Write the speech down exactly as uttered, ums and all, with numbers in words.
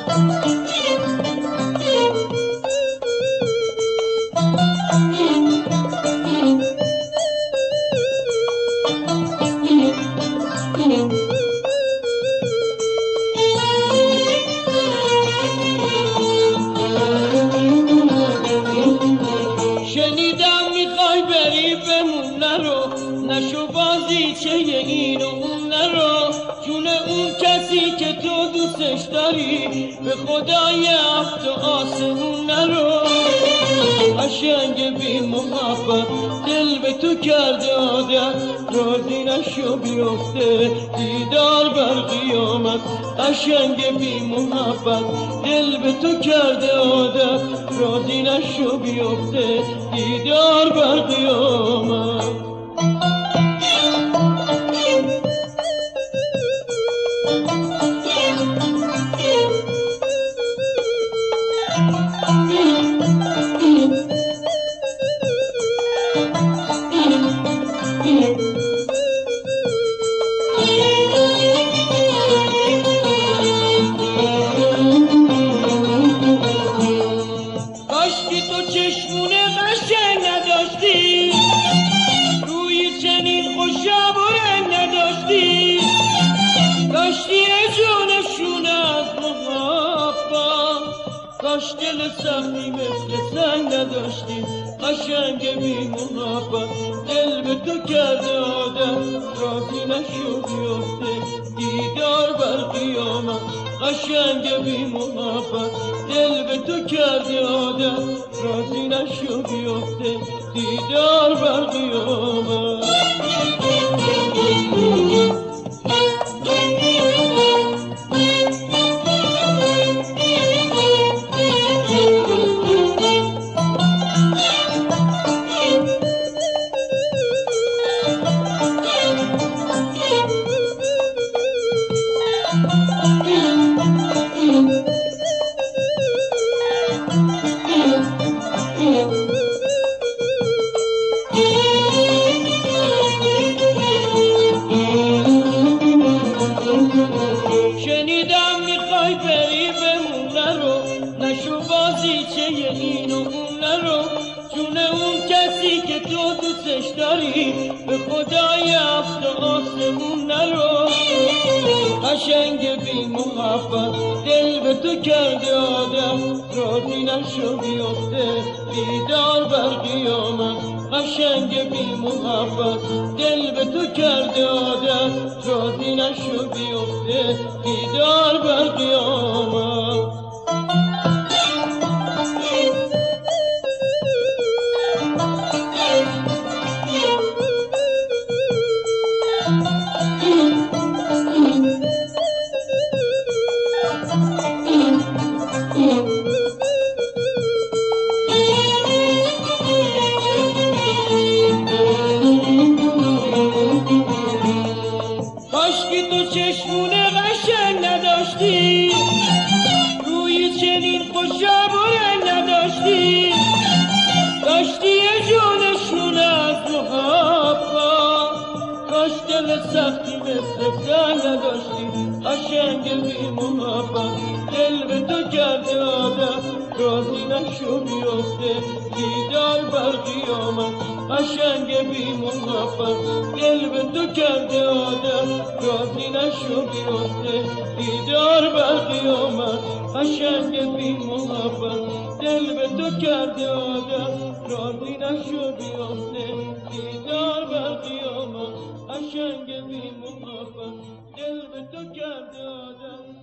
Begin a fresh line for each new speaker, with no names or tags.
شنیدم میخوای بری بمون نرو، نشو بازیچه این و اون نرو، جون اون کسی که تو دوستش داری به خدای هفت و آسمون نرو. قشنگ بی محبت دل به تو کرده عادت، راضی نشو بیفته دیدار بر قیامت. قشنگ بی محبت دل به تو کرده عادت، راضی نشو بیفته دیدار بر قیامت. کاشکی تو چشمون قشنگ نداشتی، روی چنین خوشا برنگ نداشتی، داشتی جونشون از محبت، کاش دل سختی مثل سنگ نداشتی. قشنگ بی محبت دل به تو کرده عادت، راضی نشو بیفته دیدار بر قیامت. قشنگ بی محبت دل به تو کرده عادت، راضی نشو بیفته دیدار بر قیامت. شنیدم میخوای بری بمون نرو، نشو بازیچه این و اون نرو، جون اون کسی که تو دوستش داری به خدای هفت و آسمون نرو. قشنگ بی محبت دل به تو کرده عادت، راضی نشو بیفته دیدار بر قیامت. قشنگ بی محبت دل به تو کرده عادت، راضی نشو بیفته دیدار بر قیامت. کاشکی تو چشمون قشنگ نداشتی، روی چنین خوشا برنگ نداشتی، داشتی جونشون از محبت، کاش دل سختی مثل سنگ نداشتی. قشنگ بی محبت دل به تو کرده عادت، راضی نشو بیفته دیدار بر قیامت. قشنگ بی محبت دل به تو کرده عادت، راضی نشو بیفته دیدار بر قیامت. قشنگ بی محبت دل به تو کرده عادت، راضی نشو بیفته دیدار بر قیامت. قشنگ بی محبت دل به تو کرده عادت.